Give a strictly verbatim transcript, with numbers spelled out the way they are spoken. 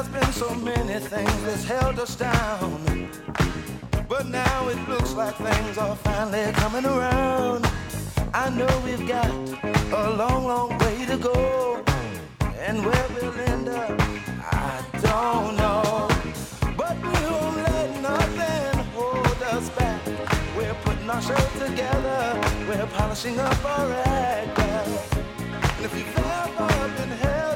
There's been so many things that's held us down, but now it looks like things are finally coming around. I know we've got a long, long way to go, and where we'll end up, I don't know. But we won't let nothing hold us back. We're putting our show together, we're polishing up our act. And if you've ever been held